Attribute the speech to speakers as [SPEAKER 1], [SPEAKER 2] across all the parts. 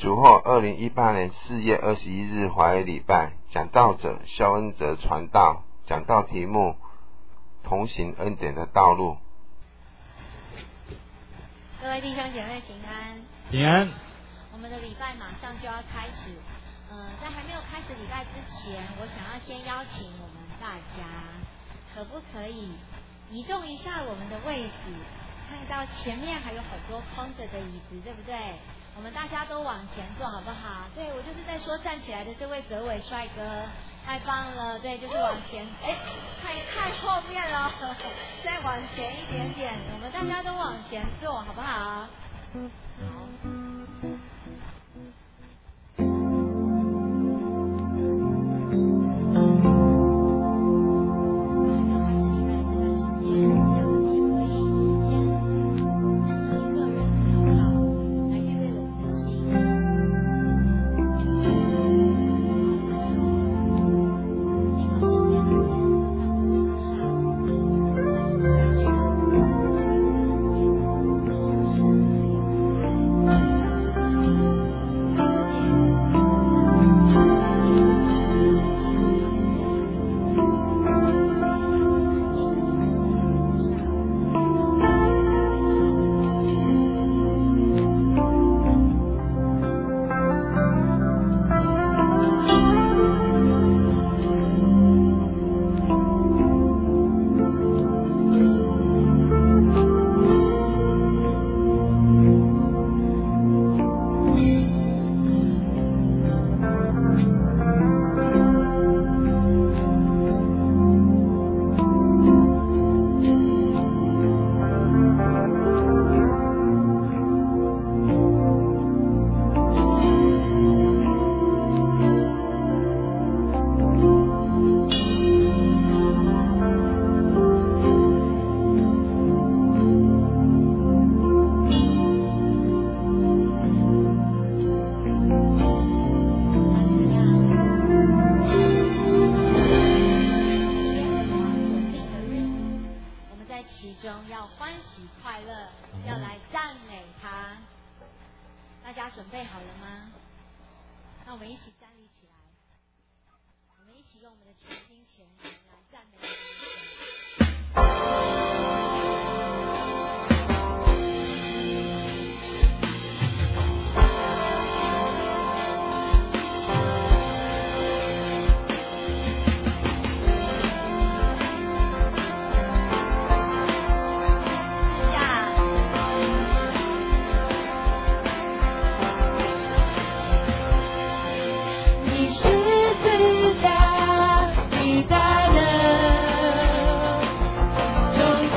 [SPEAKER 1] 主后2018年4月21日华语礼拜，讲道者肖恩哲传道，讲道题目同行恩典的道路。
[SPEAKER 2] 各位弟兄姐妹平安，
[SPEAKER 3] 平安。
[SPEAKER 2] 我们的礼拜马上就要开始，在还没有开始礼拜之前，我想要先邀请我们大家，可不可以移动一下我们的位置？看到前面还有很多空着的椅子，对不对？我们大家都往前坐，好不好？对，我就是在说站起来的这位泽伟帅哥，太棒了！对，就是往前，太后面了，再往前一点点，我们大家都往前坐，好不好？好。
[SPEAKER 4] 你是最大的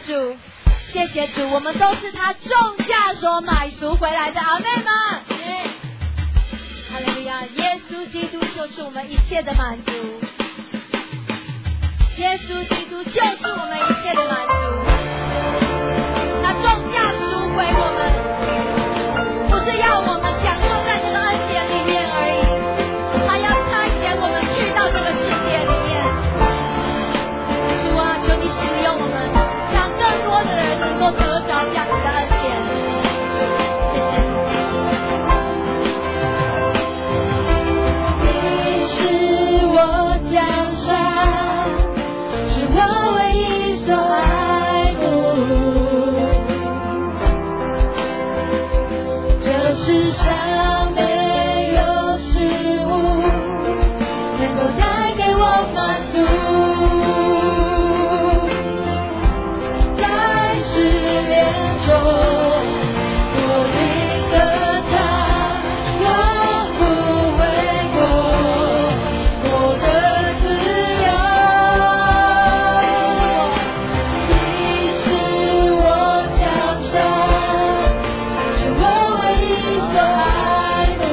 [SPEAKER 2] 主，谢谢主，我们都是他重价所买赎回来的，阿们吗？哈利路亚！耶稣基督就是我们一切的满足，耶稣基督就是我们一切的满足，他重价赎回我们，不是要我们享受在这个恩典里面而已，他要差遣我们去到这个世界里面。主啊，求你使用我们，让更多的人能够得着这样子的恩典。主，谢谢你。你是我江山，是我唯一所爱慕，这世上没有事物能够带给我满足。所爱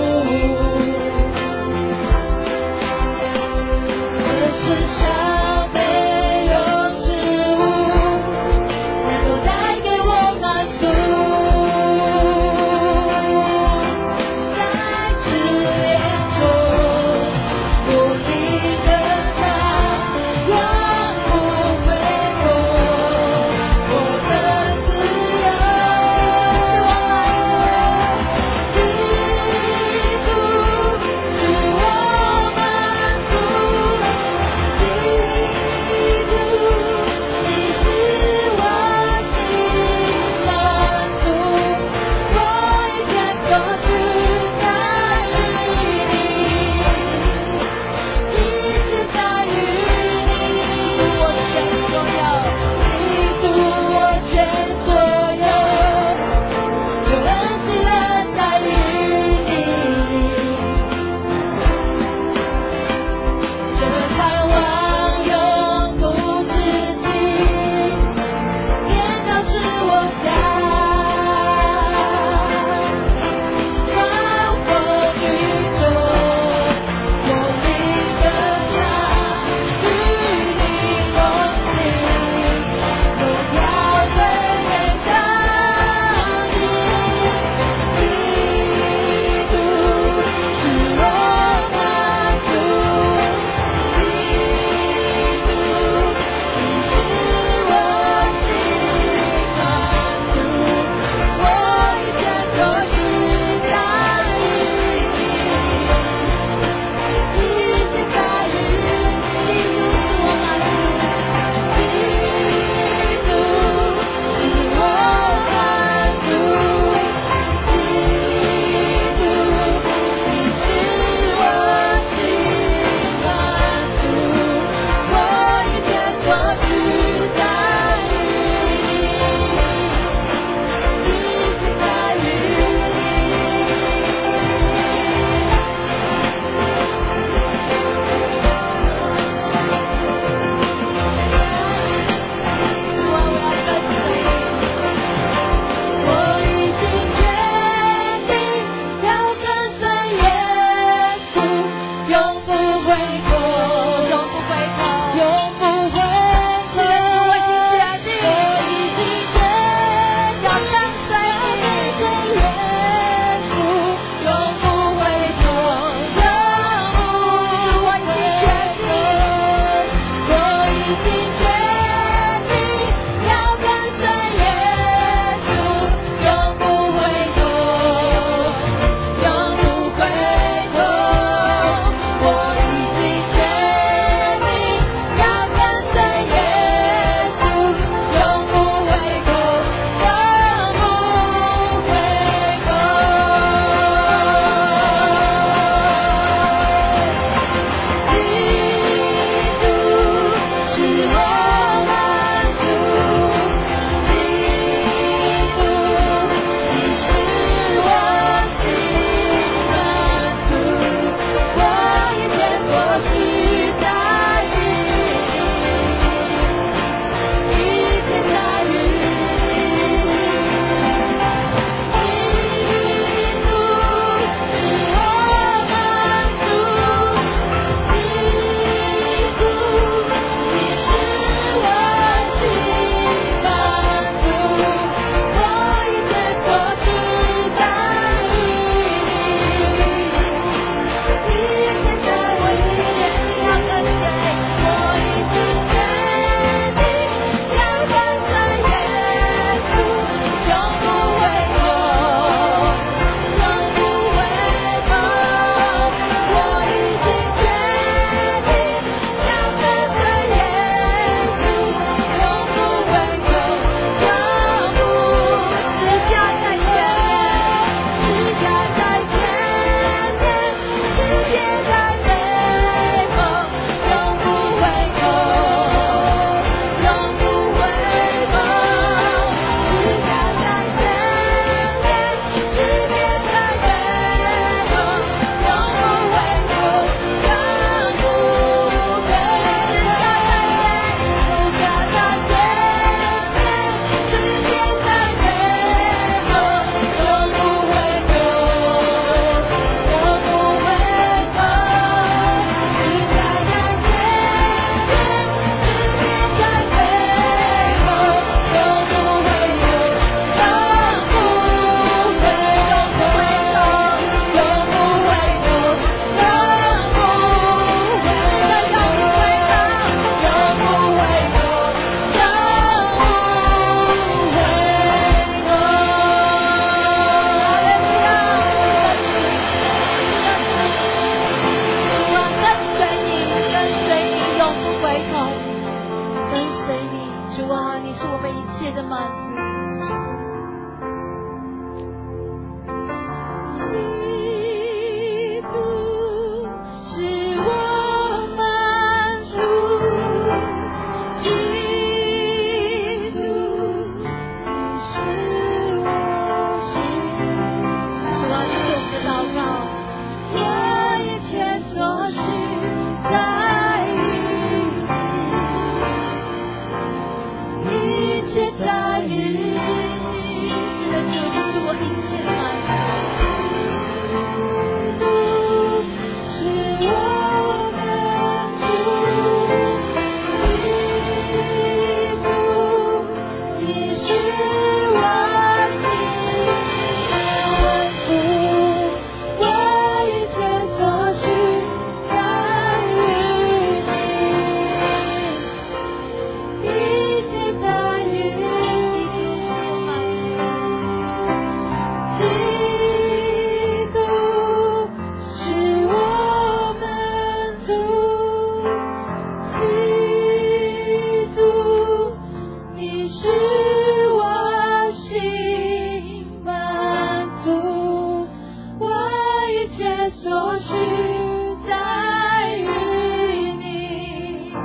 [SPEAKER 3] 所需在于你，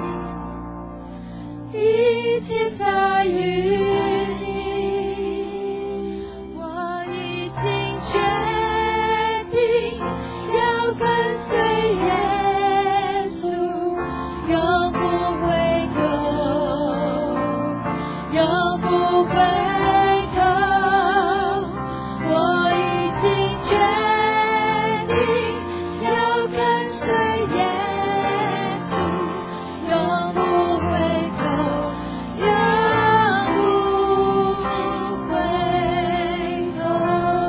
[SPEAKER 3] 一切在于你，我已经决定要跟随耶稣，永不回头，永不回头，我已经决定要跟随耶稣，永不回头，永不回头。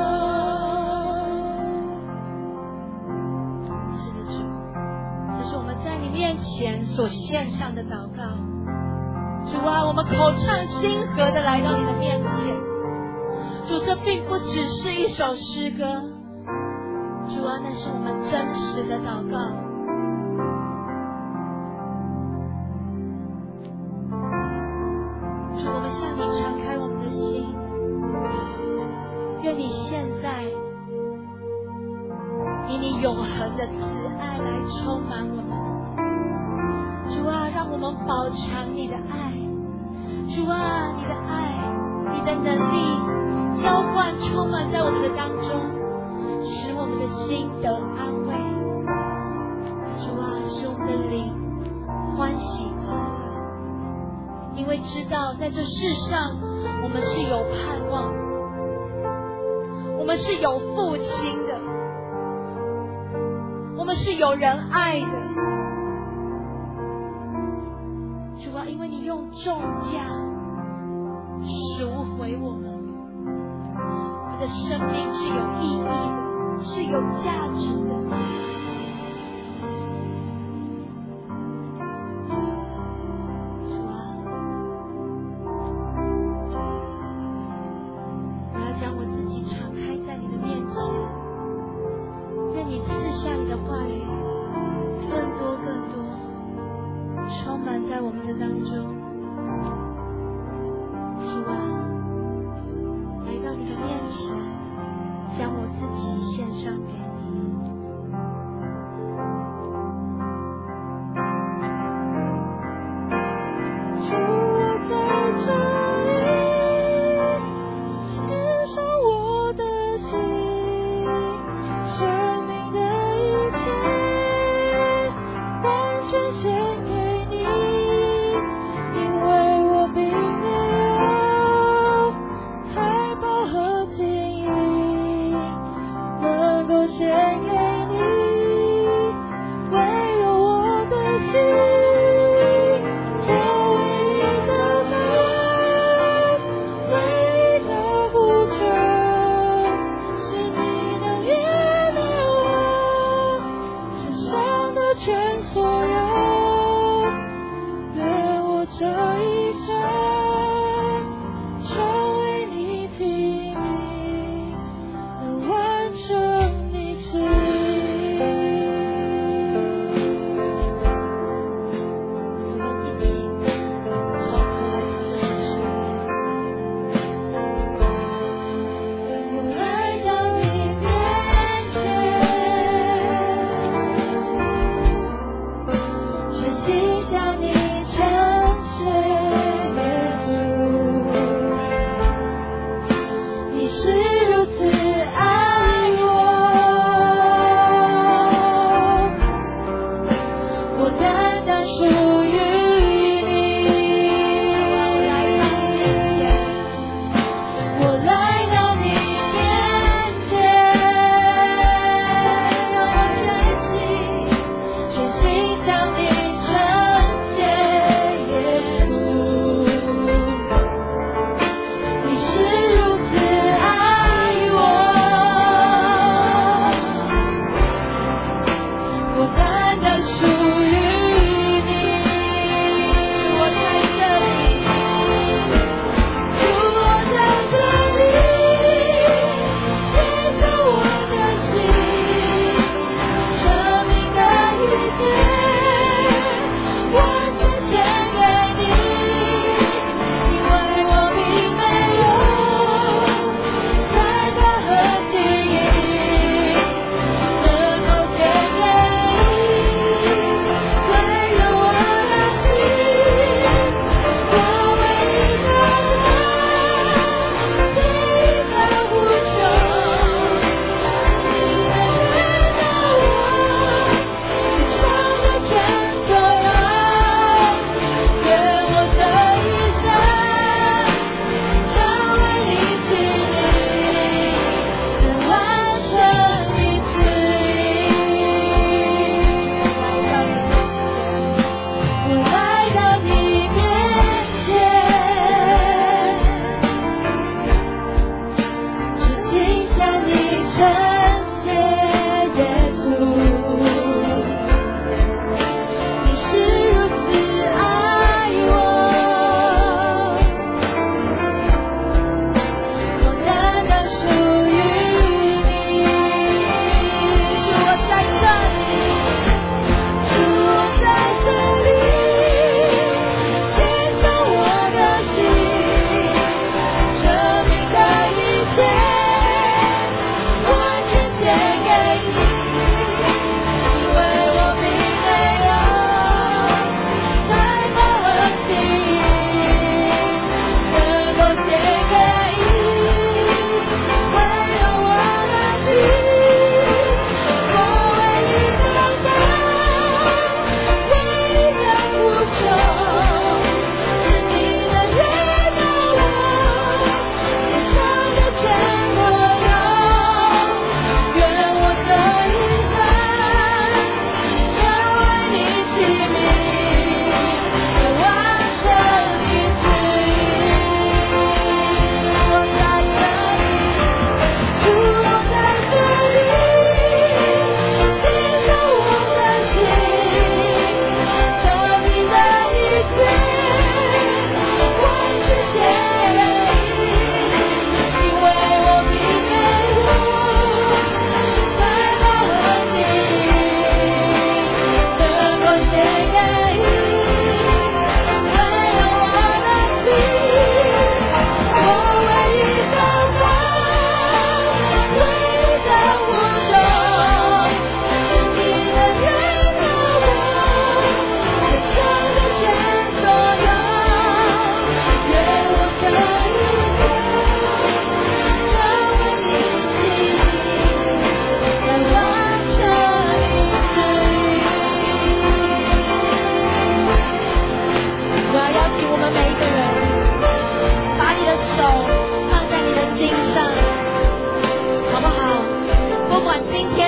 [SPEAKER 2] 是的，主，这是我们在你面前所献上的祷告。主啊，我们口唱心和的来到你的面前。主，这并不只是一首诗歌，主啊，那是我们真实的祷告。主，我们向你敞开我们的心，愿你现在以你永恒的慈爱来充满我们。主啊，让我们饱尝你的爱。主啊，你的爱，你的能力浇灌充满在我们的当中，使我们的心得安慰。主啊，使我们的灵欢喜快乐，因为知道在这世上我们是有盼望的，我们是有父亲的，我们是有人爱的。主啊，因为你用重价赎回我们，我们的生命是有意义的，是有价值的。主啊，我要将我自己敞开在你的面前，愿你赐下你的话语更多更多，充满在我们的当中。主啊，来到你的面前，将我自己献上给你。
[SPEAKER 3] 主，我在这里献上我的心，生命的一切完全献给你，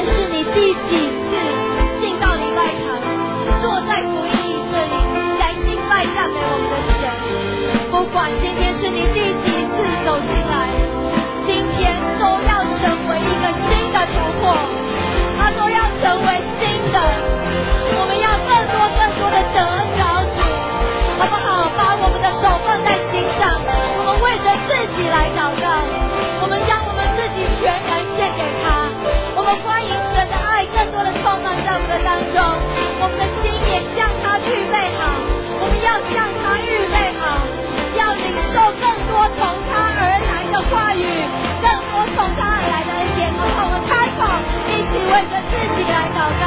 [SPEAKER 2] 天是你第几次进到礼拜堂，坐在福音椅这里来敬拜赞美我们的神。不管今天是你第几次走进来，今天都要成为一个新的突破，它都要成为新的。我们要更多的得着主，好不好？把我们的手放在心上，我们为着自己来祷告，我们将我们自己全然献给他。我们欢迎神的爱更多的充满在我们的当中，我们的心也向他预备好，我们要向他预备好，要领受更多从他而来的话语，更多从他而来的恩典。好不好？我们开口一起为着自己来祷告。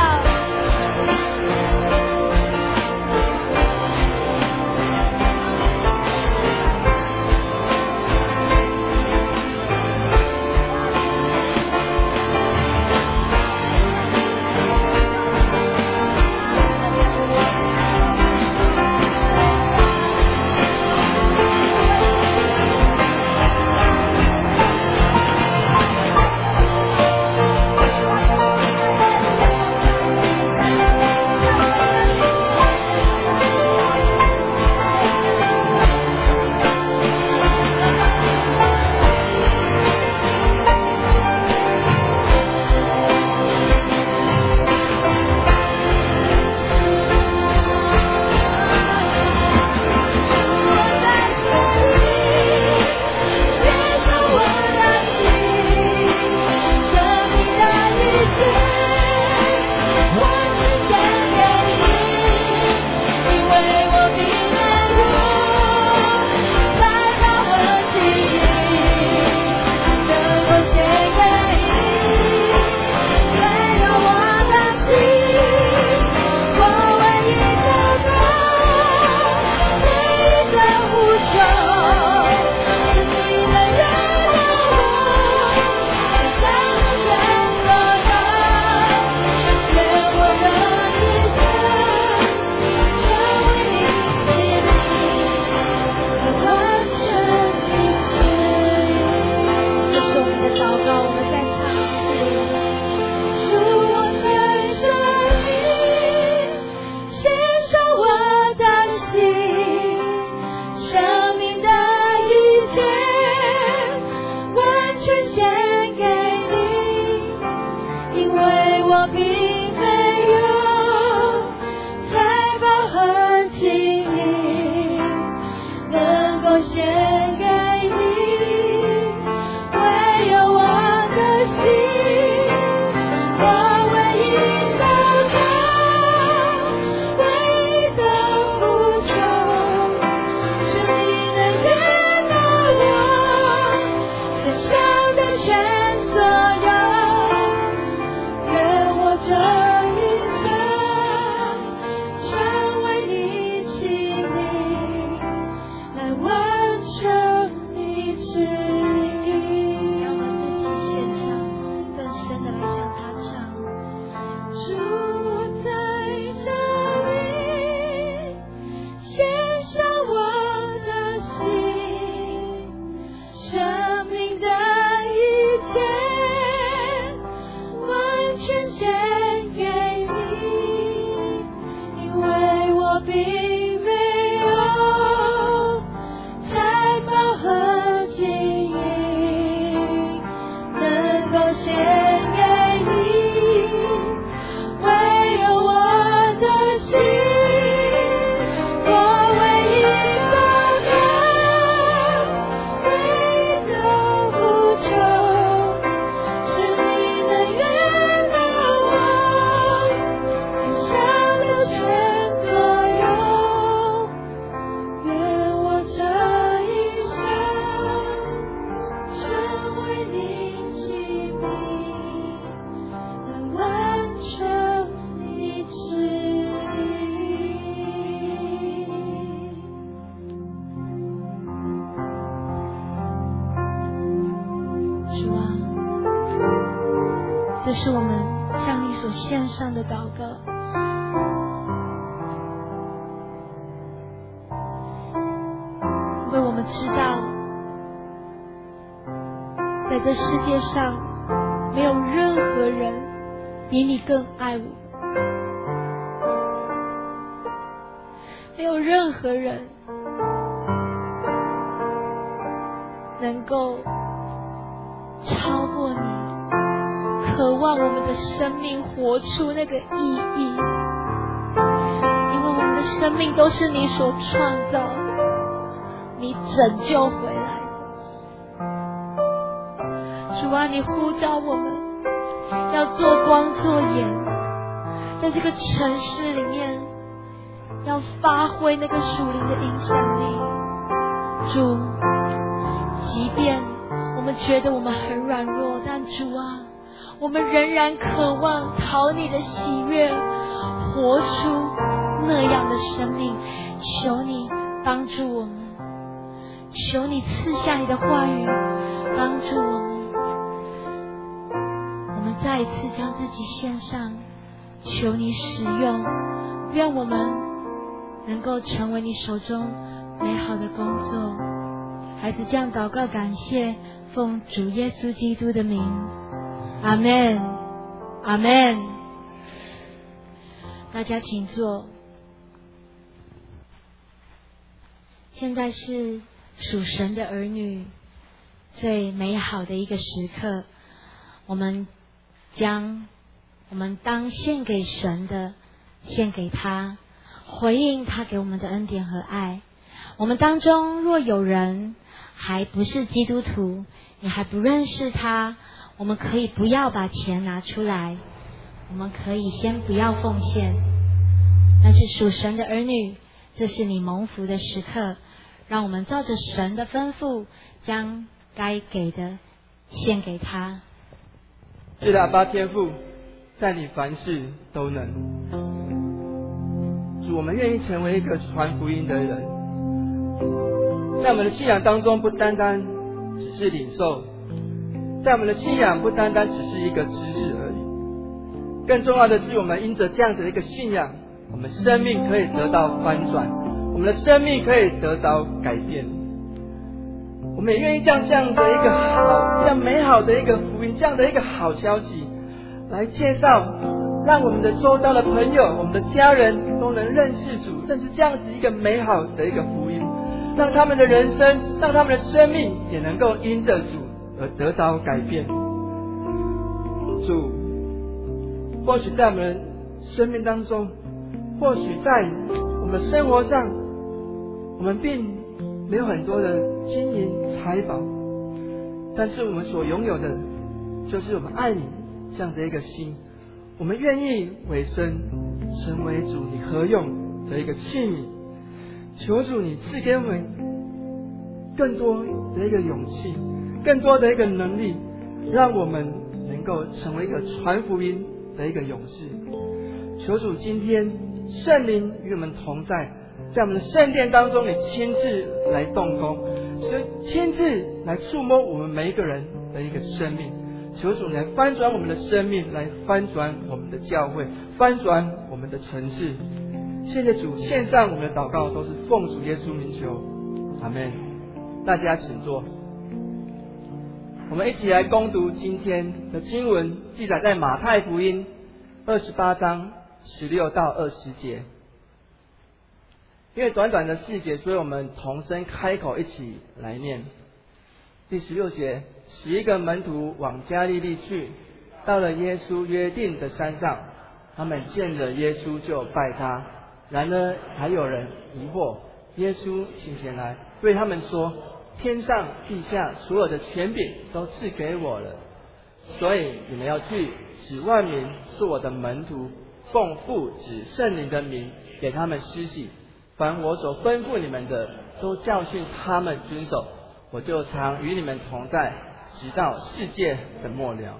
[SPEAKER 2] 这是我们向你所献上的祷告。因为我们知道，在这世界上没有任何人比你更爱我。没有任何人能够超过你，渴望我们的生命活出那个意义，因为我们的生命都是你所创造，你拯救回来。主啊，你呼召我们要做光做盐，在这个城市里面要发挥那个属灵的影响力。主，即便我们觉得我们很软弱，但主啊，我们仍然渴望讨你的喜悦，活出那样的生命。求你帮助我们，求你赐下你的话语帮助我们。我们再一次将自己献上，求你使用，愿我们能够成为你手中美好的工作。孩子这样祷告感谢，奉主耶稣基督的名，阿们，阿们。大家请坐。现在是属神的儿女最美好的一个时刻，我们将我们当献给神的献给他，回应他给我们的恩典和爱。我们当中若有人还不是基督徒，你还不认识他，我们可以不要把钱拿出来，我们可以先不要奉献。但是属神的儿女，这是你蒙福的时刻，让我们照着神的吩咐，将该给的献给他。
[SPEAKER 4] 是的，阿爸天父，在你凡事都能。主，我们愿意成为一个传福音的人，在我们的信仰当中，不单单只是领受，在我们的信仰不单单只是一个知识而已，更重要的是，我们因着这样的一个信仰，我们生命可以得到翻转，我们的生命可以得到改变。我们也愿意将这样的一个好、这样美好的一个福音、这样的一个好消息来介绍，让我们的周遭的朋友、我们的家人都能认识主，认识这样子一个美好的一个福音，让他们的人生、让他们的生命也能够因着主而得到改变。主，或许在我们生命当中，或许在我们生活上，我们并没有很多的金银财宝，但是我们所拥有的就是我们爱你这样的一个心，我们愿意委身成为主你合用的一个器皿。求主你赐给我们更多的一个勇气，更多的一个能力，让我们能够成为一个传福音的一个勇士。求主今天圣灵与我们同在，在我们的圣殿当中，你亲自来动工，亲自来触摸我们每一个人的一个生命。求主来翻转我们的生命，来翻转我们的教会，翻转我们的城市。谢谢主，献上我们的祷告都是奉主耶稣名求，阿们。大家请坐。我们一起来攻读今天的经文，记载在马太福音28章16到20节。因为短短的4节，所以我们同声开口一起来念。第16节，11个门徒往加利利去，到了耶稣约定的山上，他们见了耶稣就拜他。然而还有人疑惑，耶稣请前来对他们说，天上地下所有的权柄都赐给我了，所以你们要去，使万民做我的门徒，奉父子圣灵的名给他们施洗，凡我所吩咐你们的，都教训他们遵守，我就常与你们同在，直到世界的末了。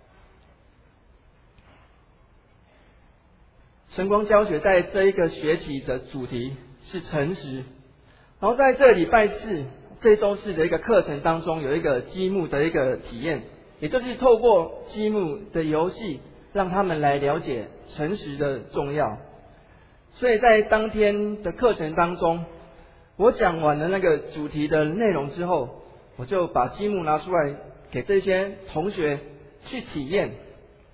[SPEAKER 4] 晨光教学在这一个学期的主题是诚实，然后在这礼拜4这周4的一个课程当中，有一个积木的一个体验，也就是透过积木的游戏，让他们来了解诚实的重要。所以在当天的课程当中，我讲完了那个主题的内容之后，我就把积木拿出来给这些同学去体验。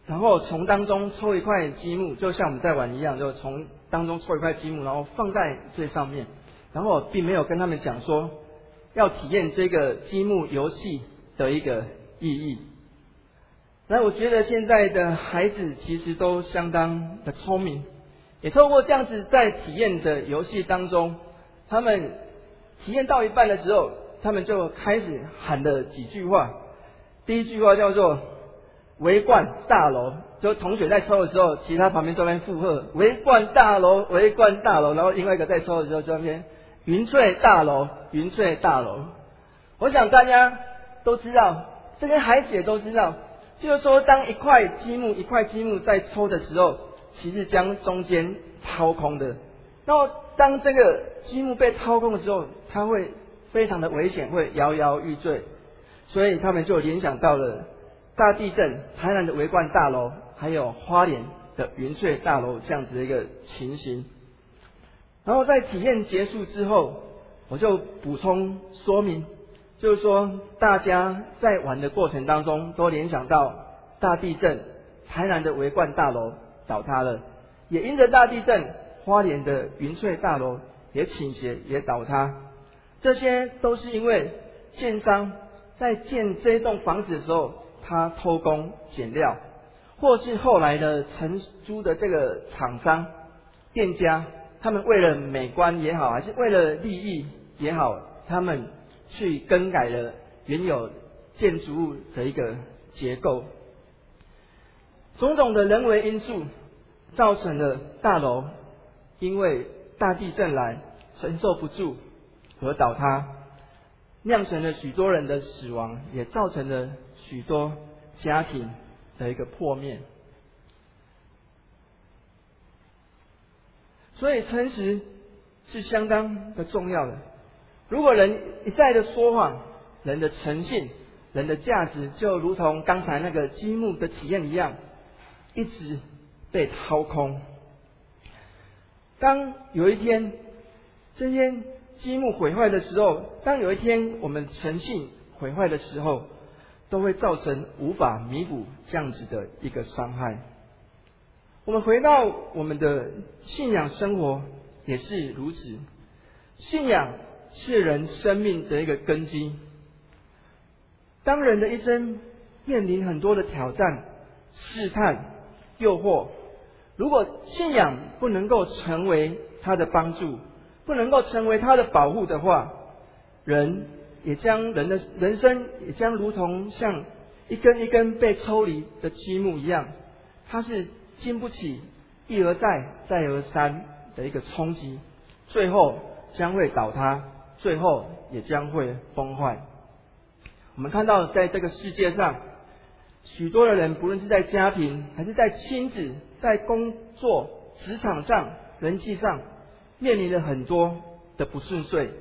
[SPEAKER 4] 然后从当中抽一块积木，就像我们在玩一样，就从当中抽一块积木，然后放在最上面。然后并没有跟他们讲说要体验这个积木游戏的一个意义。那我觉得现在的孩子其实都相当的聪明，也透过这样子在体验的游戏当中，他们体验到一半的时候，他们就开始喊了几句话。第一句话叫做围观大楼，就同学在抽的时候，其他旁边都在附和围观大楼，围观大楼，然后另外一个在抽的时候就在那边云翠大楼，云翠大楼。我想大家都知道，这些孩子也都知道，就是说当一块积木在抽的时候，其实将中间掏空的。然后当这个积木被掏空的时候，它会非常的危险，会摇摇欲坠。所以他们就联想到了大地震、台南的围观大楼，还有花莲的云翠大楼这样子的一个情形。然后在体验结束之后，我就补充说明，就是说大家在玩的过程当中都联想到大地震，台南的围观大楼倒塌了，也因着大地震，花莲的云翠大楼也倾斜也倒塌。这些都是因为建商在建这栋房子的时候，他偷工减料，或是后来的承租的这个厂商、店家，他们为了美观也好，还是为了利益也好，他们去更改了原有建筑物的一个结构。种种的人为因素造成了大楼因为大地震来承受不住而倒塌，酿成了许多人的死亡，也造成了许多家庭的一个破灭。所以诚实是相当的重要的。如果人一再的说谎，人的诚信、人的价值就如同刚才那个积木的体验一样，一直被掏空。当有一天这些积木毁坏的时候，当有一天我们诚信毁坏的时候，都会造成无法弥补这样子的一个伤害。我们回到我们的信仰生活也是如此，信仰是人生命的一个根基。当人的一生面临很多的挑战、试探、诱惑，如果信仰不能够成为他的帮助，不能够成为他的保护的话，人的人生也将如同像一根一根被抽离的积木一样，它是经不起一而再再而三的一个冲击，最后将会倒塌，最后也将会崩坏。我们看到在这个世界上，许多的人不论是在家庭还是在亲子、在工作、职场上、人际上，面临了很多的不顺遂，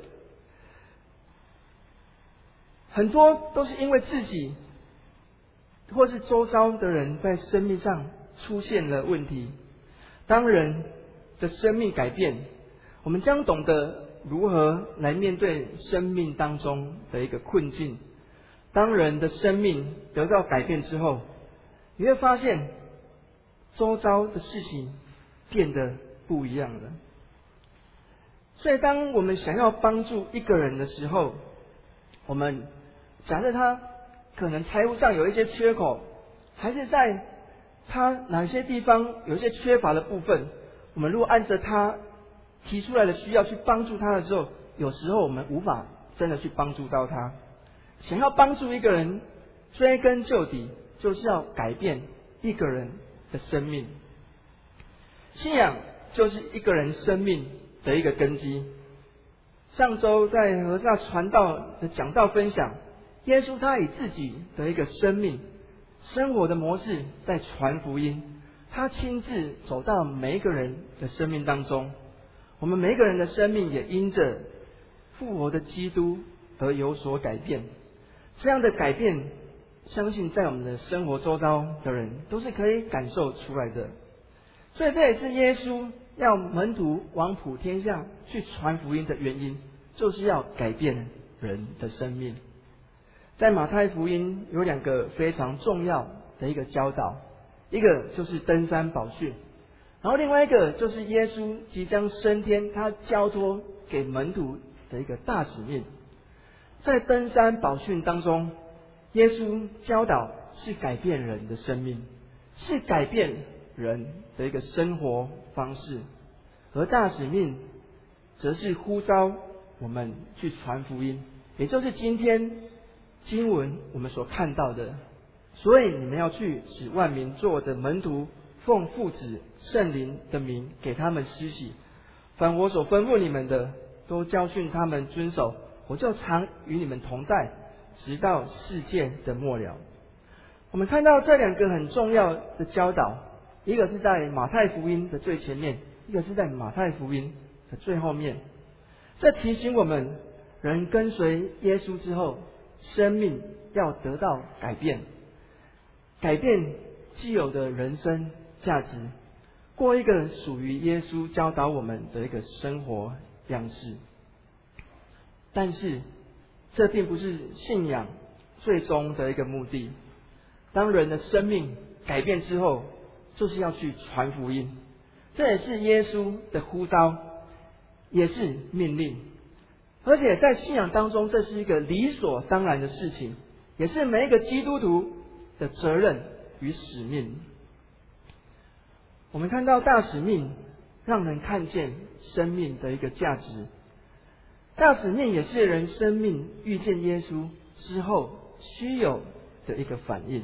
[SPEAKER 4] 很多都是因为自己或是周遭的人在生命上出现了问题。当人的生命改变，我们将懂得如何来面对生命当中的一个困境。当人的生命得到改变之后，你会发现周遭的事情变得不一样了。所以当我们想要帮助一个人的时候，我们假设他可能财务上有一些缺口，还是在他哪些地方有一些缺乏的部分，我们如果按着他提出来的需要去帮助他的时候，有时候我们无法真的去帮助到他。想要帮助一个人，追根究底，就是要改变一个人的生命。信仰就是一个人生命的一个根基。上周在和尚传道的讲道分享，耶稣他以自己的一个生命、生活的模式在传福音，他亲自走到每一个人的生命当中。我们每一个人的生命也因着复活的基督而有所改变。这样的改变，相信在我们的生活周遭的人都是可以感受出来的。所以这也是耶稣要门徒往普天下去传福音的原因，就是要改变人的生命。在马太福音有两个非常重要的一个教导， 一个就是登山宝训，然后另外一个就是耶稣即将升天，他交托给门徒的一个大使命。在登山宝训当中，耶稣教导是改变人的生命，是改变人的一个生活方式，而大使命则是呼召我们去传福音，也就是今天经文我们所看到的。所以你们要去，使万民做我的门徒，奉父子圣灵的名给他们施洗，凡我所吩咐你们的，都教训他们遵守，我就常与你们同在，直到世界的末了。我们看到这两个很重要的教导，一个是在马太福音的最前面，一个是在马太福音的最后面。这提醒我们，人跟随耶稣之后，生命要得到改变，改变既有的人生价值，过一个属于耶稣教导我们的一个生活样式。但是这并不是信仰最终的一个目的。当人的生命改变之后，就是要去传福音，这也是耶稣的呼召，也是命令。而且在信仰当中，这是一个理所当然的事情，也是每一个基督徒的责任与使命。我们看到大使命让人看见生命的一个价值，大使命也是人生命遇见耶稣之后须有的一个反应。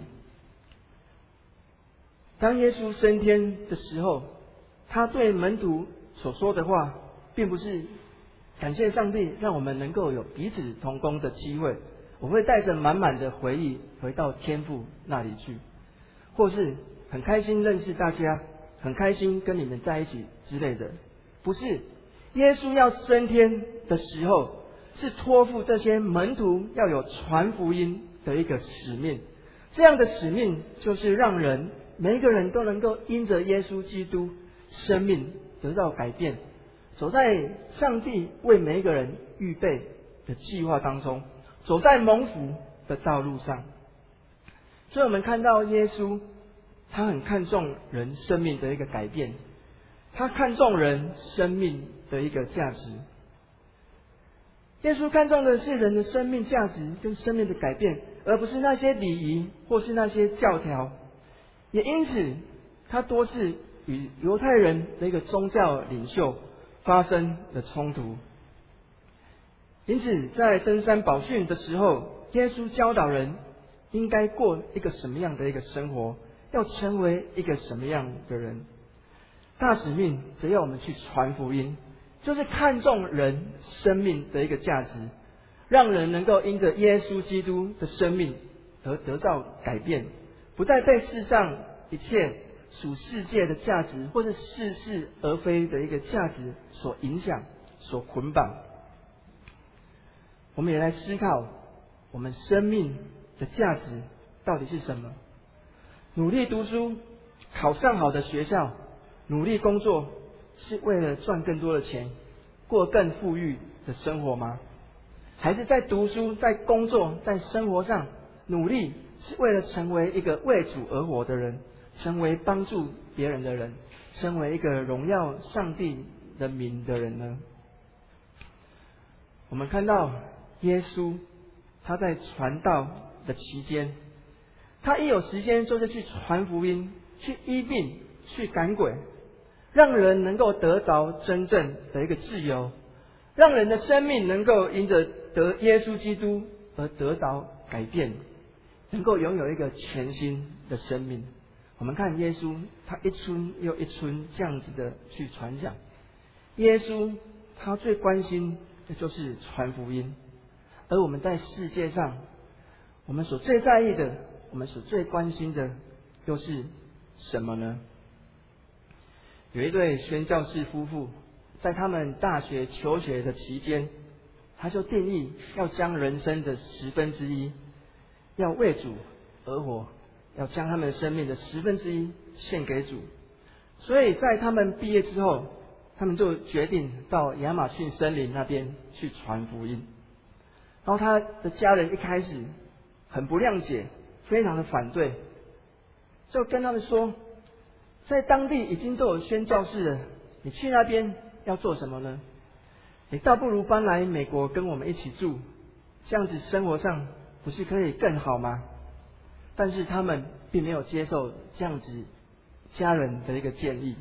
[SPEAKER 4] 当耶稣升天的时候，他对门徒所说的话，并不是感谢上帝让我们能够有彼此同工的机会，我会带着满满的回忆回到天父那里去，或是很开心认识大家，很开心跟你们在一起之类的。不是，耶稣要升天的时候，是托付这些门徒要有传福音的一个使命。这样的使命就是让人每一个人都能够因着耶稣基督生命得到改变，走在上帝为每一个人预备的计划当中，走在蒙福的道路上。所以我们看到耶稣他很看重人生命的一个改变，他看重人生命的一个价值。耶稣看重的是人的生命价值跟生命的改变，而不是那些礼仪或是那些教条。也因此他多次与犹太人的一个宗教领袖发生了冲突。因此在登山宝训的时候，耶稣教导人应该过一个什么样的一个生活，要成为一个什么样的人。大使命则要我们去传福音，就是看重人生命的一个价值，让人能够因着耶稣基督的生命而得到改变，不再被世上一切属世界的价值或是似是而非的一个价值所影响、所捆绑。我们也来思考，我们生命的价值到底是什么？努力读书，考上好的学校，努力工作，是为了赚更多的钱，过更富裕的生活吗？还是在读书、在工作、在生活上努力，是为了成为一个为主而活的人，成为帮助别人的人，成为一个荣耀上帝的名的人呢？我们看到耶稣他在传道的期间，他一有时间就是去传福音，去医病，去赶鬼，让人能够得着真正的一个自由，让人的生命能够因着得耶稣基督而得到改变，能够拥有一个全新的生命。我们看耶稣他一村又一村这样子的去传讲，耶稣他最关心的就是传福音。而我们在世界上，我们所最在意的，我们所最关心的又是什么呢？有一对宣教士夫妇，在他们大学求学的期间，他就定义要将人生的1/10，要为主而活，要将他们生命的1/10献给主。所以在他们毕业之后，他们就决定到亚马逊森林那边去传福音。然后他的家人一开始很不谅解，非常的反对， 就跟他们说，在当地已经都有宣教士了，你去那边要做什么呢？你倒不如搬来美国跟我们一起住，这样子生活上不是可以更好吗？但是他们并没有接受这样子家人的一个建议。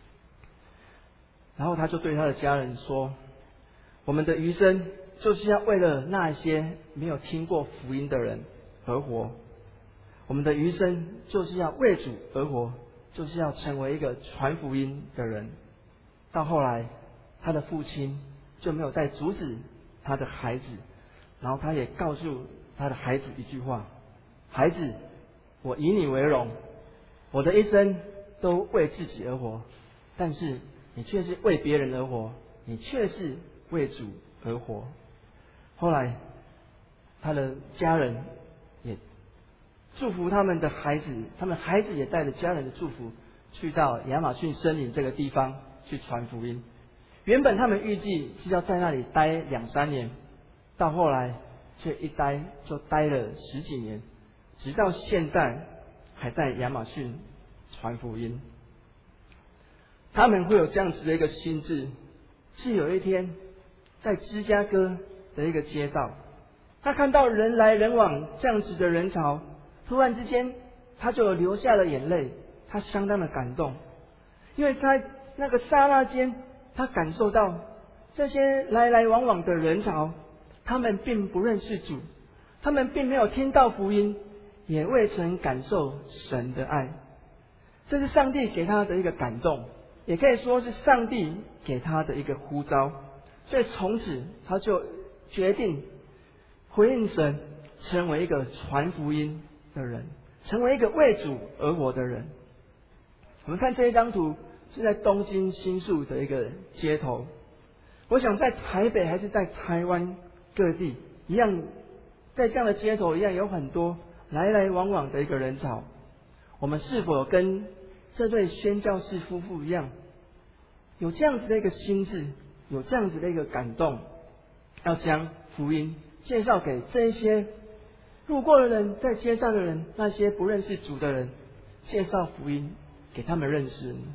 [SPEAKER 4] 然后他就对他的家人说，我们的余生就是要为了那些没有听过福音的人而活，我们的余生就是要为主而活，就是要成为一个传福音的人。到后来他的父亲就没有再阻止他的孩子，然后他也告诉他的孩子一句话，孩子，我以你为荣，我的一生都为自己而活，但是你却是为别人而活，你却是为主而活。后来他的家人也祝福他们的孩子，他们孩子也带着家人的祝福去到亚马逊森林这个地方去传福音。原本他们预计是要在那里待2-3年，到后来却一待就待了10几年，直到现在还在亚马逊传福音。他们会有这样子的一个心智，是有一天在芝加哥的一个街道，他看到人来人往这样子的人潮，突然之间他就流下了眼泪，他相当的感动，因为在那个刹那间，他感受到这些来来往往的人潮，他们并不认识主，他们并没有听到福音，也未曾感受神的爱。这是上帝给他的一个感动，也可以说是上帝给他的一个呼召。所以从此他就决定回应神，成为一个传福音的人，成为一个为主而活的人。我们看这一张图是在东京新宿的一个街头，我想在台北还是在台湾各地一样，在这样的街头一样有很多来来往往的一个人潮。我们是否跟这对宣教士夫妇一样，有这样子的一个心智，有这样子的一个感动，要将福音介绍给这一些路过的人，在街上的人，那些不认识主的人，介绍福音给他们认识呢？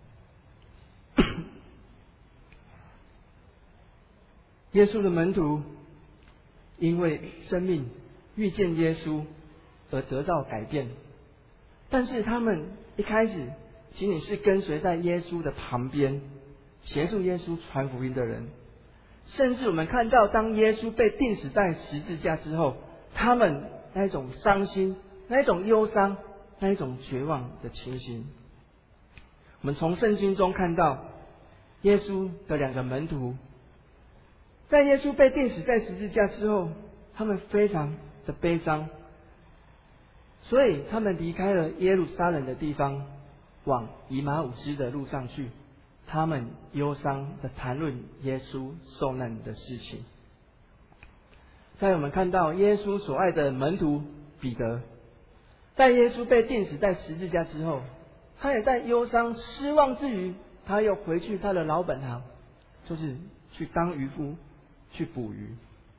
[SPEAKER 4] 耶稣的门徒因为生命遇见耶稣而得到改变，但是他们一开始仅仅是跟随在耶稣的旁边，协助耶稣传福音的人。甚至我们看到，当耶稣被钉死在十字架之后，他们那一种伤心、那一种忧伤、那一种绝望的情形。我们从圣经中看到，耶稣的2个门徒，在耶稣被钉死在十字架之后，他们非常的悲伤，所以他们离开了耶路撒冷的地方，往以马忤斯的路上去。他们忧伤的谈论耶稣受难的事情。在我们看到耶稣所爱的门徒彼得，在耶稣被钉死在十字架之后，他也在忧伤失望之余，他又回去他的老本行，就是去当渔夫，去捕鱼。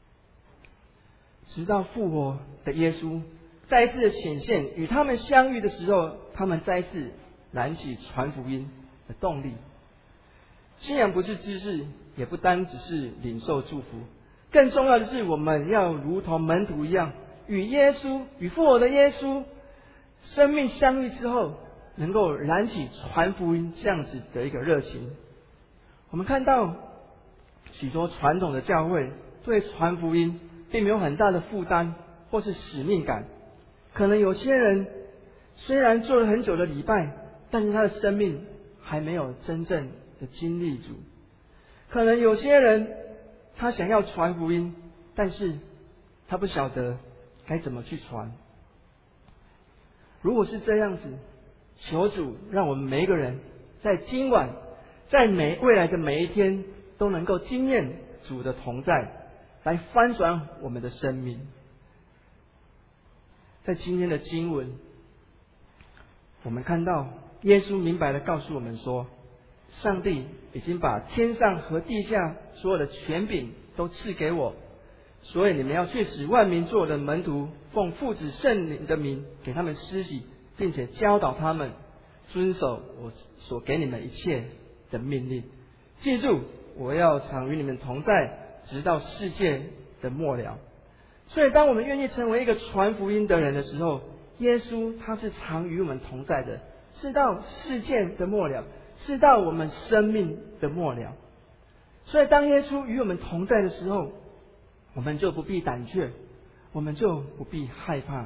[SPEAKER 4] 直到复活的耶稣再一次的显现，与他们相遇的时候，他们再一次燃起传福音的动力。信仰不是知识，也不单只是领受祝福，更重要的是我们要如同门徒一样，与耶稣，与复活的耶稣生命相遇之后，能够燃起传福音这样子的一个热情。我们看到许多传统的教会对传福音并没有很大的负担或是使命感，可能有些人虽然做了很久的礼拜，但是他的生命还没有真正的经历主。可能有些人他想要传福音，但是他不晓得该怎么去传。如果是这样子，求主让我们每一个人在今晚，在未来的每一天，都能够经验主的同在，来翻转我们的生命。在今天的经文，我们看到耶稣明白地告诉我们说，上帝已经把天上和地下所有的权柄都赐给我，所以你们要去使万民做我的门徒，奉父子圣灵的名给他们施洗， 并且教导他们遵守我所给你们一切的命令。记住，我要常与你们同在，直到世界的末了。所以当我们愿意成为一个传福音的人的时候，耶稣他是常与我们同在的，是到世界的末了，是到我们生命的末了。所以当耶稣与我们同在的时候，我们就不必胆怯，我们就不必害怕。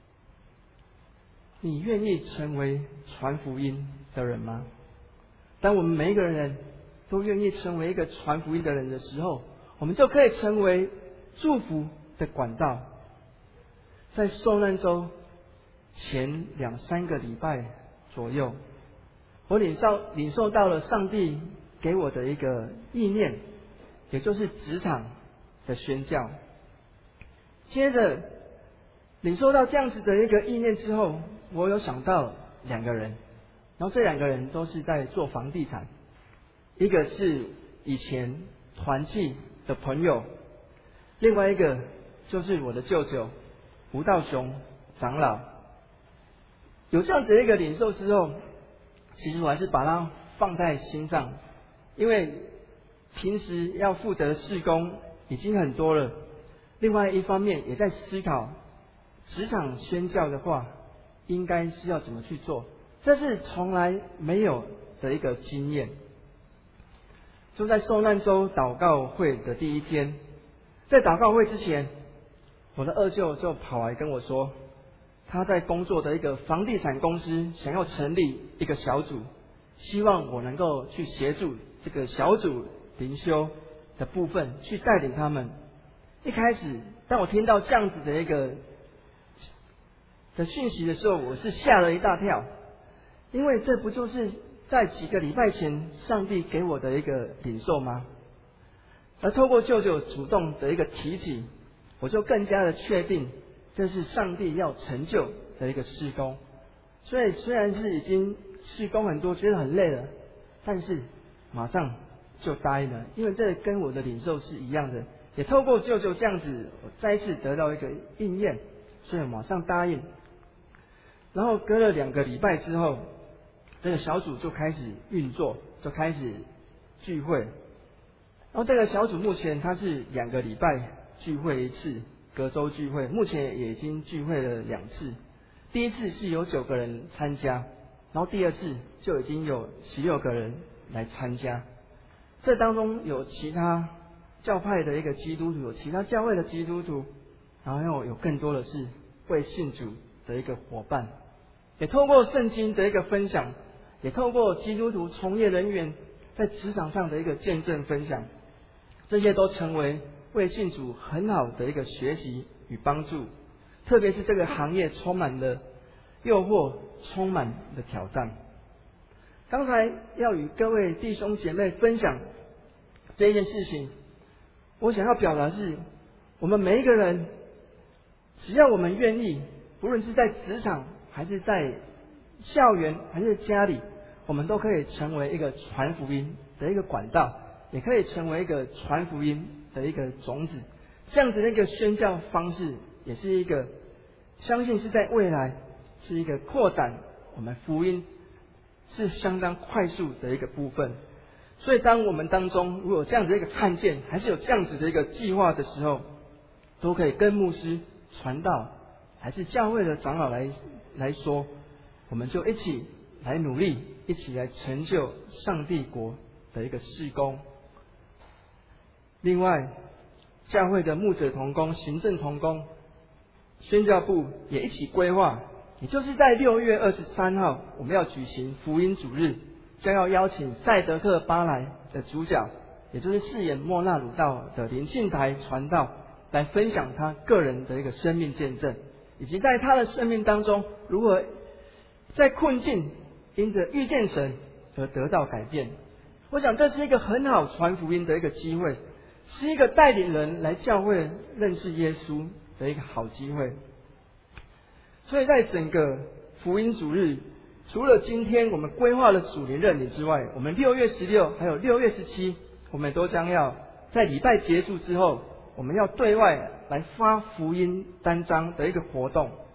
[SPEAKER 4] 你愿意成为传福音的人吗？当我们每一个人都愿意成为一个传福音的人的时候，我们就可以成为祝福的管道。在受难周前2-3个礼拜左右，我领受到了上帝给我的一个意念，也就是职场的宣教。接着领受到这样子的一个意念之后，我有想到2个人，然后这2个人都是在做房地产，一个是以前团契的朋友，另外一个就是我的舅舅吴道雄长老。有这样子的一个领受之后，其实我还是把它放在心上，因为平时要负责的事工已经很多了，另外一方面也在思考职场宣教的话应该是要怎么去做，这是从来没有的一个经验。就在受难周祷告会的第一天，在祷告会之前，我的二舅就跑来跟我说，他在工作的一个房地产公司想要成立一个小组，希望我能够去协助这个小组灵修的部分，去带领他们。一开始当我听到这样子的一个的讯息的时候，我是吓了一大跳，因为这不就是在几个礼拜前上帝给我的一个领受吗？而透过舅舅主动的一个提起，我就更加的确定这是上帝要成就的一个事工。所以虽然是已经事工很多，觉得很累了，但是马上就答应了，因为这跟我的领受是一样的，也透过舅舅这样子，我再一次得到一个应验，所以我马上答应。然后隔了2个礼拜之后，这个小组就开始运作，就开始聚会。然后这个小组目前它是2个礼拜聚会一次，隔周聚会，目前也已经聚会了2次。第一次是有9个人参加，然后第2次就已经有16个人来参加。这当中有其他教派的一个基督徒，有其他教会的基督徒，然后有更多的是未信主的一个伙伴。也透过圣经的一个分享，也透过基督徒从业人员在职场上的一个见证分享，这些都成为为信主很好的一个学习与帮助。特别是这个行业充满了诱惑，充满了挑战。刚才要与各位弟兄姐妹分享这一件事情，我想要表达是，我们每一个人，只要我们愿意，不论是在职场还是在校园还是家里，我们都可以成为一个传福音的一个管道，也可以成为一个传福音的一个种子。这样子的一个宣教方式，也是一个相信是在未来是一个扩展我们福音是相当快速的一个部分。所以当我们当中如果有这样子的一个看见，还是有这样子的一个计划的时候，都可以跟牧师、传道还是教会的长老来说，我们就一起来努力，一起来成就上帝国的一个事工。另外，教会的牧者同工、行政同工、宣教部也一起规划，也就是在6月23号我们要举行福音主日，将要邀请赛德克巴莱的主角，也就是饰演莫纳鲁道的林信台传道，来分享他个人的一个生命见证，以及在他的生命当中如何在困境因着遇见神而得到改变。我想这是一个很好传福音的一个机会，是一个带领人来教会认识耶稣的一个好机会。所以在整个福音主日，除了今天我们规划了属灵认领之外，我们6月16还有6月17，我们都将要在礼拜结束之后，我们要对外来发福音单张的一个活动。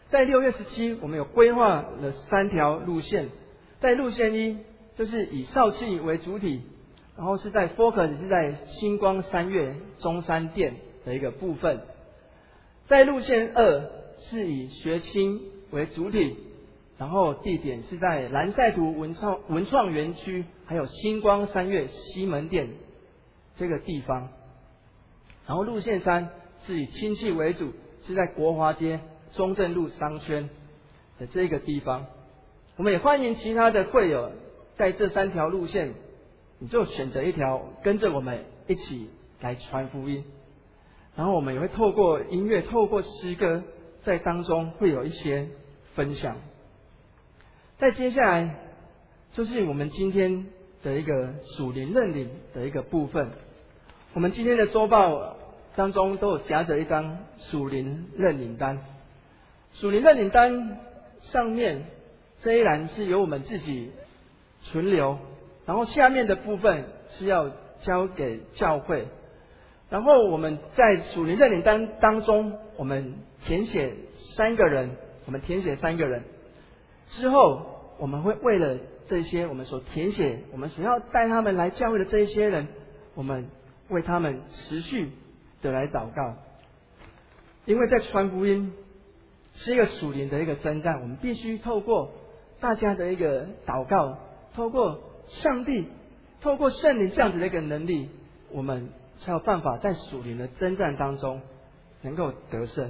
[SPEAKER 4] 在6月17，我们有规划了3条路线。在路线1，就是以少气为主体，然后是在 focus 是在星光3月中山店的一个部分。在路线2，是以学青为主体，然后地点是在蓝赛图文创园区，还有星光3月西门店这个地方。然后路线3是以亲戚为主，是在国华街中正路商圈的这个地方。我们也欢迎其他的会友在这3条路线，你就选择一条跟着我们一起来传福音。然后我们也会透过音乐，透过诗歌，在当中会有一些分享。再接下来就是我们今天的一个属灵认领的一个部分。我们今天的周报当中都有夹着一张属灵认领单。属灵认领单上面这一栏是由我们自己存留，然后下面的部分是要交给教会。然后我们在属灵认领单当中，我们填写3个人，之后我们会为了这些我们所填写，我们所要带他们来教会的这一些人，我们为他们持续的来祷告。因为在传福音是一个属灵的一个征战，我们必须透过大家的一个祷告，透过上帝，透过圣灵这样子的一个能力，我们才有办法在属灵的征战当中能够得胜。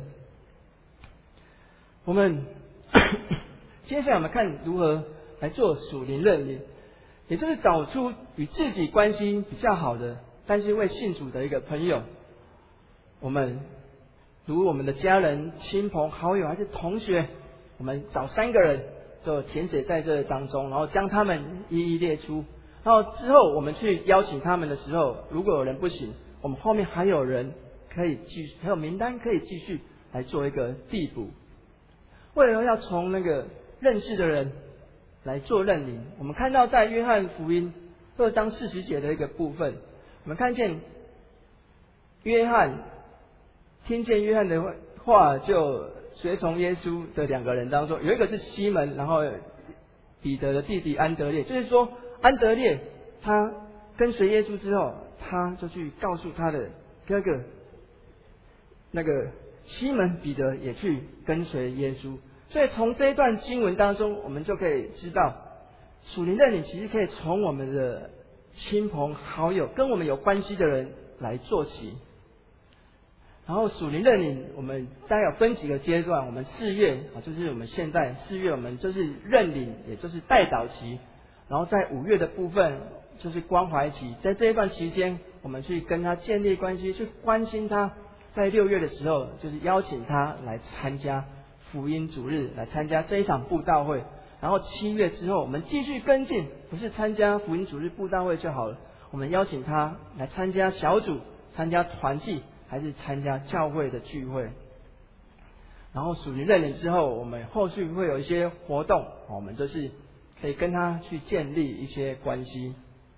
[SPEAKER 4] 我们接下来我们看如何来做属灵认领，也就是找出与自己关系比较好的，但是未信主的一个朋友。我们如我们的家人、亲朋好友还是同学，我们找3个人就填写在这当中，然后将他们一一列出。然后之后我们去邀请他们的时候，如果有人不行，我们后面还有人可以还有名单可以继续来做一个递补。为了要从那个认识的人来做认领，我们看到在约翰福音2章40节的一个部分，我们看见约翰听见约翰的话，就随从耶稣的2个人当中，有一个是西门，然后彼得的弟弟安德烈。就是说安德烈他跟随耶稣之后，他就去告诉他的哥哥，那个西门彼得也去跟随耶稣。所以从这一段经文当中，我们就可以知道，属灵认领其实可以从我们的亲朋好友，跟我们有关系的人来做起。然后属灵认领我们大概有分几个阶段，我们4月就是我们现在4月我们就是认领，也就是代祷期。然后在5月的部分就是关怀期，在这一段期间我们去跟他建立关系，去关心他。在6月的时候就是邀请他来参加福音主日，来参加这一场布道会。然后7月之后我们继续跟进，不是参加福音主日布道会就好了，我们邀请他来参加小组，参加团契，还是参加教会的聚会。然后属灵认领之后，我们后续会有一些活动，我们就是可以跟他去建立一些关系。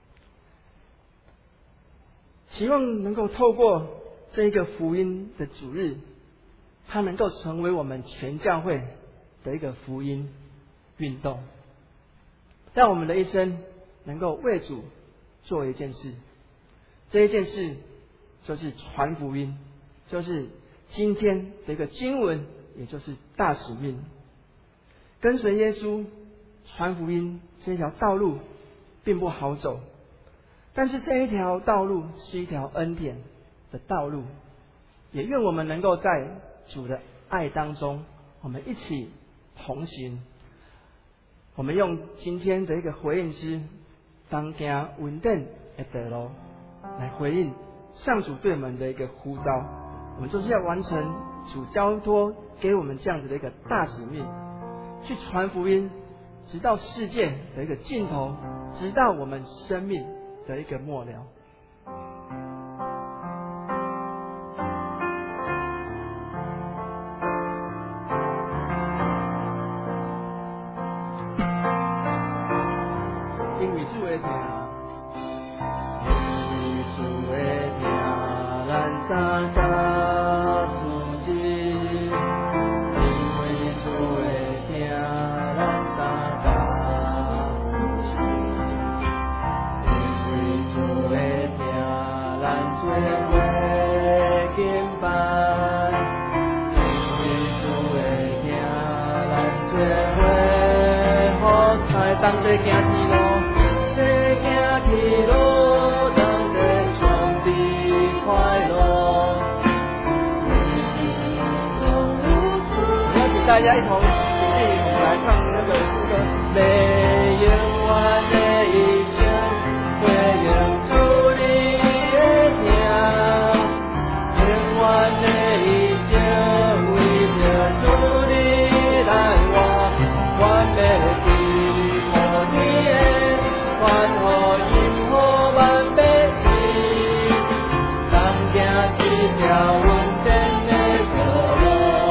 [SPEAKER 4] 希望能够透过这一个福音的主日，它能够成为我们全教会的一个福音运动，让我们的一生能够为主做一件事。这一件事就是传福音，就是今天的一个经文，也就是大使命。跟随耶稣传福音这条道路并不好走，但是这一条道路是一条恩典的道路，也愿我们能够在主的爱当中，我们一起同行。我们用今天的一个回应诗，当行稳定的道路，来回应上主对我们的一个呼召。我们就是要完成主交托给我们这样子的一个大使命，去传福音，直到世界的一个尽头，直到我们生命的一个末了。因为主的疼，因为主的疼，咱三甲自己，因为主同齐行天路，齐行天路，同齐上帝快乐。邀请大家一同起立，我们来唱那个副歌。你永远的一生，回应主你的名，永远的一生，为着主你来活，完美的和你的，欢呼音和万百姓，当行一条稳定的道路。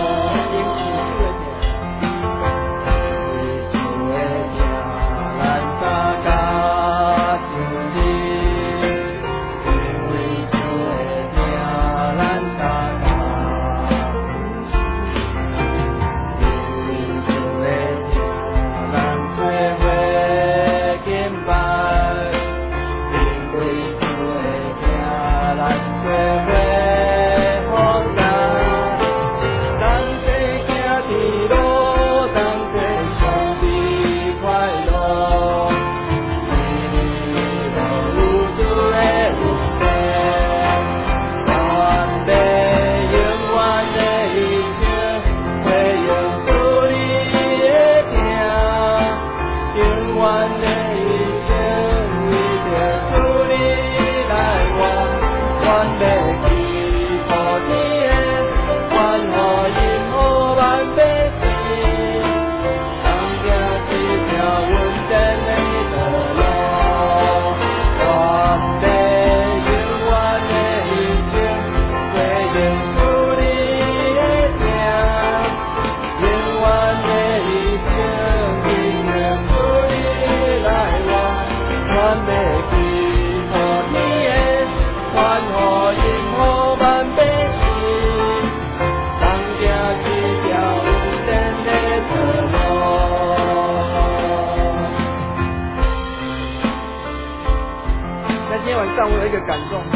[SPEAKER 4] 让我有一个感动，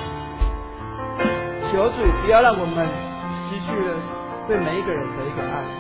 [SPEAKER 4] 求主不要让我们失去了对每一个人的一个爱。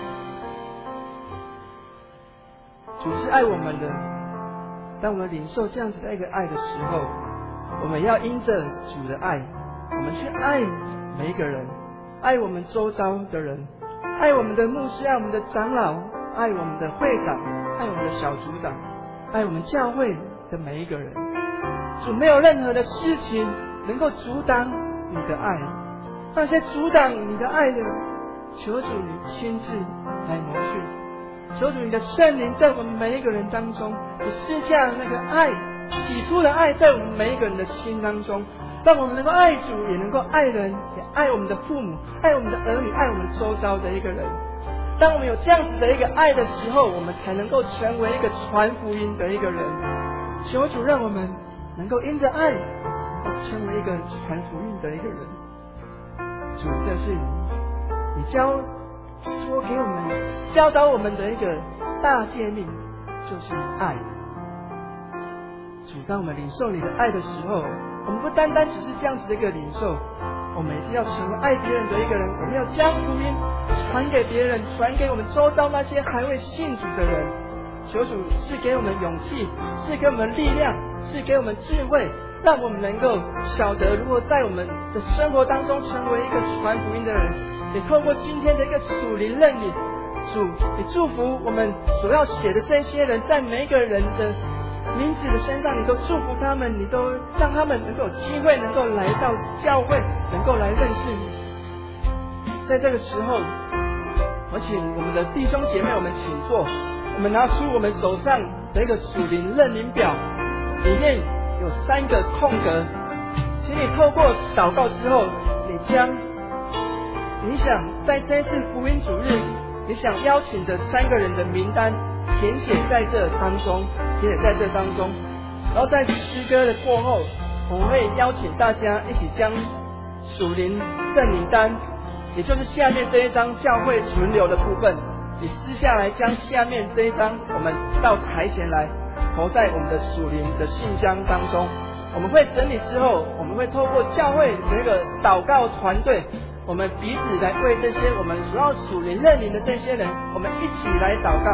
[SPEAKER 4] 主是爱我们的，当我们领受这样子的一个爱的时候，我们要因着主的爱，我们去爱每一个人，爱我们周遭的人，爱我们的牧师，爱我们的长老，爱我们的会长，爱我们的小组长，爱我们教会的每一个人。主没有任何的事情能够阻挡你的爱，那些阻挡你的爱的，求主你亲自来挪去，求主你的圣灵在我们每一个人当中，你施下那个爱，起初的爱在我们每一个人的心当中，让我们能够爱主，也能够爱人，也爱我们的父母，爱我们的儿女，爱我们周遭的一个人。当我们有这样子的一个爱的时候，我们才能够成为一个传福音的一个人。求主让我们能够因着爱成为一个传福音的一个人。主，这是你说给我们教导我们的一个大诫命，就是爱。主，当我们领受你的爱的时候，我们不单单只是这样子的一个领受，我们也是要成为爱别人的一个人。我们要将福音传给别人，传给我们周遭那些还未信主的人。求主赐给我们勇气，赐给我们力量，赐给我们智慧，让我们能够晓得如何在我们的生活当中成为一个传福音的人。也透过今天的一个属灵认领，主，你祝福我们所要写的这些人，在每一个人的名字的身上，你都祝福他们，你都让他们能够有机会能够来到教会，能够来认识你。在这个时候，我请我们的弟兄姐妹，我们请坐。我们拿出我们手上的一个属灵认领表，里面有3个空格，请你透过祷告之后，你将你想在这一次福音主日你想邀请的3个人的名单填写在这当中，然后在诗歌的过后，我们会邀请大家一起将属灵认领单，也就是下面这一张教会存留的部分，你撕下来，将下面这一张我们到台前来投在我们的属灵的信箱当中。我们会整理之后，我们会透过教会这个祷告团队，我们彼此来为这些我们所要属灵认领的这些人，我们一起来祷告，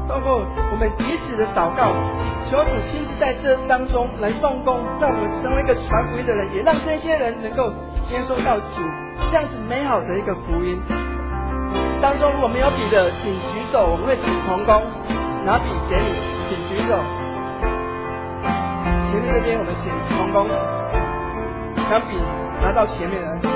[SPEAKER 4] 透过我们彼此的祷告，求主亲自在这当中来动工，让我们成为一个传福音的人，也让这些人能够接收到主这样子美好的一个福音。当中如果没有笔的，请举手，我们会请同工拿笔给你，请举手。前面这边我们请同工将笔拿到前面来。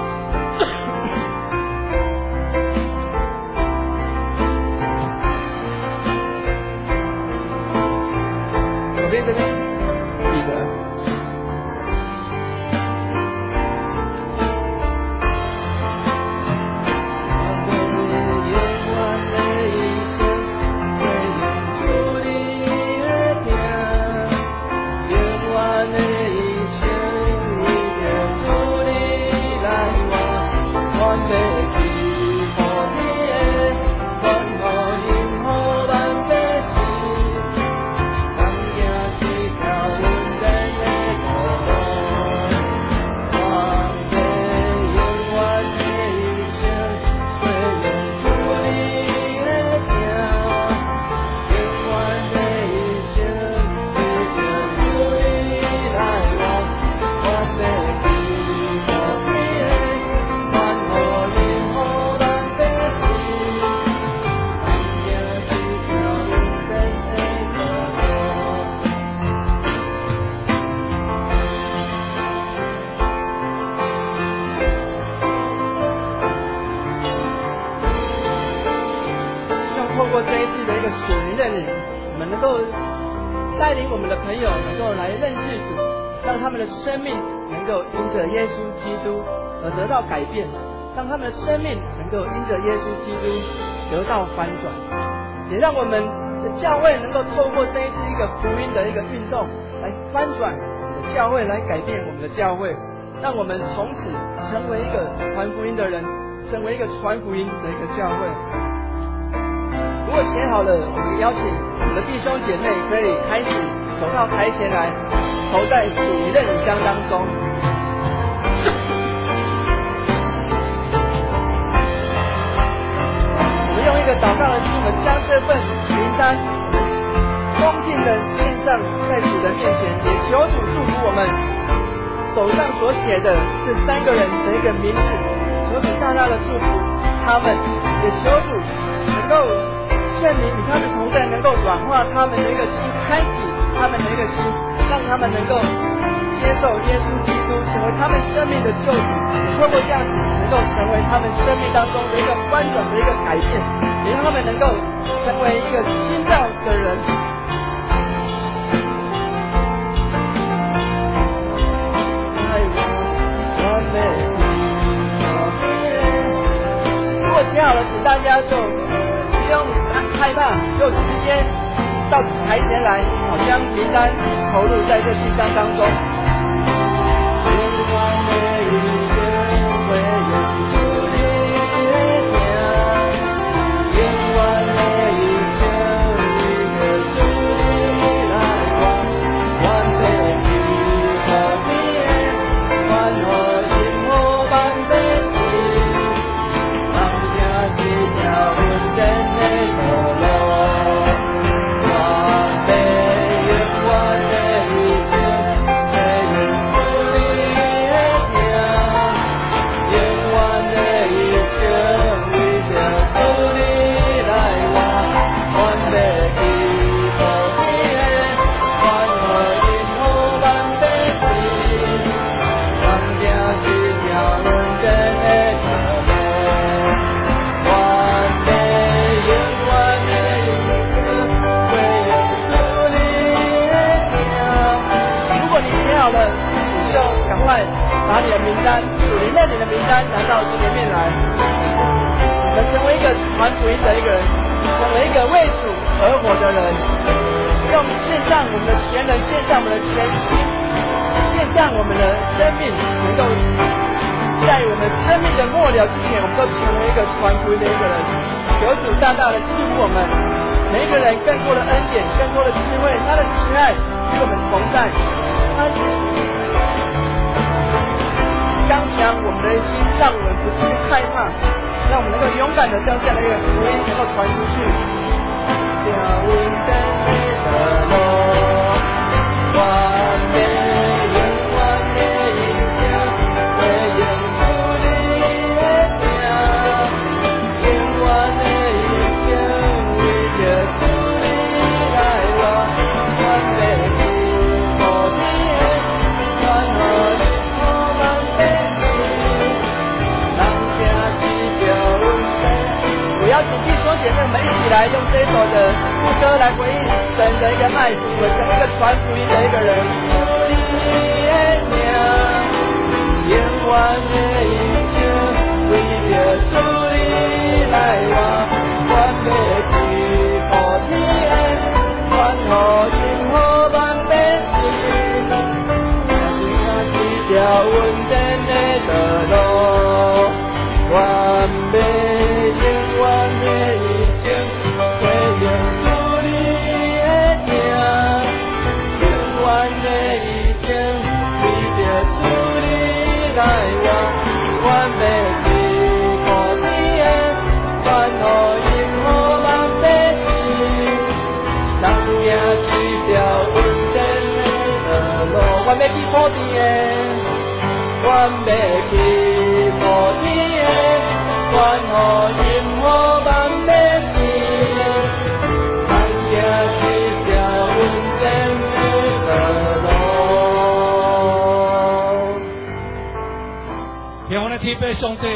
[SPEAKER 4] 左边这边笔的。生命能够因着耶稣基督而得到改变，让他们的生命能够因着耶稣基督得到翻转，也让我们的教会能够透过这一次一个福音的一个运动来翻转我们的教会，来改变我们的教会，让我们从此成为一个传福音的人，成为一个传福音的一个教会。如果写好了，我们邀请我们的弟兄姐妹可以开始走到台前来，投在属灵的人箱当中。我们用一个祷告的心，我们将这份名单恭敬的献上在主的面前，也求主祝福我们手上所写的这3个人的一个名字，求主大大的祝福他们，也求主能够圣灵与他们同在，能够软化他们的一个心，开启他们的一个心，让他们能够接受耶稣基督成为他们生命的救主，也透过这样子能够成为他们生命当中的一个翻转的一个改变，也让他们能够成为一个新造的人。如果写好了，请大家就不用害怕，就直接到台前来，将名单投入在这信箱当中。把你的名单，属灵的你的名单拿到前面来，我们成为一个传福音的一个人，成为一个为主而活的人，用献上我们的全人，献上我们的全心，献上我们的生命，能够在我们生命的末了之前，我们都成为一个传福音的一个人。求主大大的祝福我们每一个人更多的恩典，更多的智慧，他的慈爱与我们同在，他刚强我们的心，让我们不去害怕，让我们能够勇敢的将这样的一个福音能够传出去。 来用这首的副歌来回应神的一个爱，我成为一个传福音的一个人。你的名，永远的一生，为着主你来活，我要去乎天，传乎任何万百姓，行一条稳定的道路，我要永远的一生。我要去普天的，我要去普天的，传乎任何万百姓，咱行这条稳定的路。
[SPEAKER 5] 天父的天父上帝，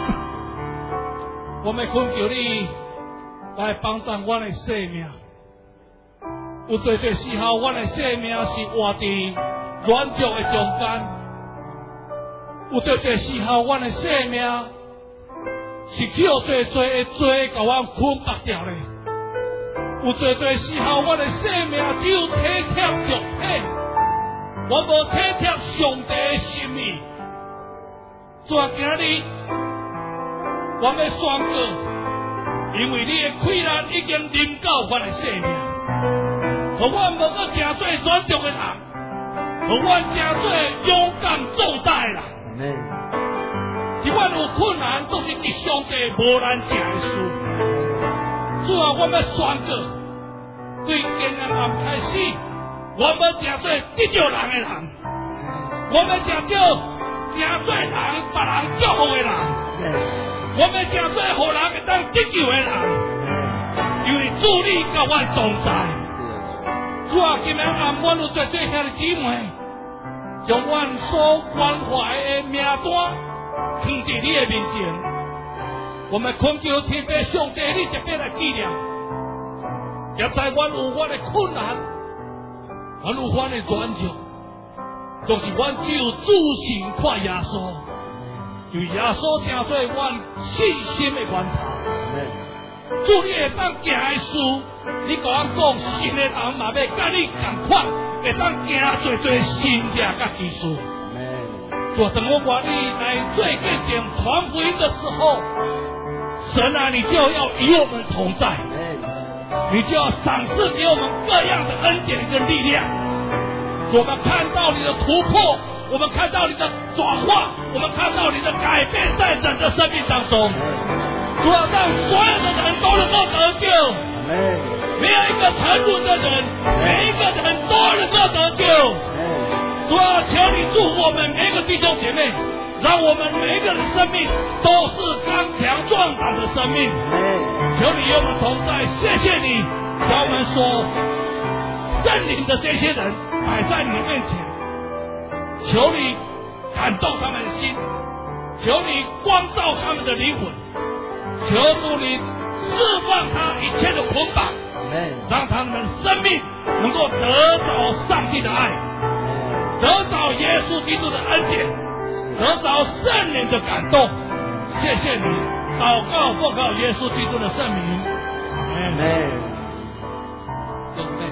[SPEAKER 5] 我们恳求你来帮助我的生命。有多多时候，我的生命是活伫软弱的中间；有多多时候，我的生命是叫多多的罪把我捆绑掉咧；有多多时候，我的生命只有体贴肉体，我无体贴上帝的心意。今日我要宣告，因为你的溃烂已经临到我的生命。和我无个真做软弱的人，和我真做勇敢做大的人。即阮有困难，都是伫上帝无难成的事。主啊，我要宣告，对今日暗开始，我要真做得着人的人，我要真做人别人祝福的人，我要真做互人会当得救的人，因为主你甲我同在。主啊，今日暗阮有在做遐的姊妹，将阮所关怀的名单放伫你的面前，我们恳求天父上帝，你特别来纪念，也知阮有我的困难，阮有阮的软弱，就是阮只有主心看耶稣，因为耶稣成做阮信心的源头。主你会当行的事，你甲我讲，信的人嘛要甲你同款，会当行做新者甲技术。主，等我愿意来最见证传福音的时候，神啊，你就要与我们同在，你就要赏赐给我们各样的恩典跟力量。我们看到你的突破，我们看到你的转化，我们看到你的改变在整个生命当中。主要让所有的人都能够得救，没有一个沉沦的人，每一个人都能够得救。主要求你祝福我们每一个弟兄姐妹，让我们每一个人生命都是刚强壮胆的生命。求你与我们同在，谢谢你教我们说认领的这些人摆在你的面前，求你感动他们的心，求你光照他们的灵魂，求主你释放他一切的捆绑，让他们的生命能够得着上帝的爱，得着耶稣基督的恩典，得着圣灵的感动。谢谢你，祷告奉靠耶稣基督的圣名，阿门。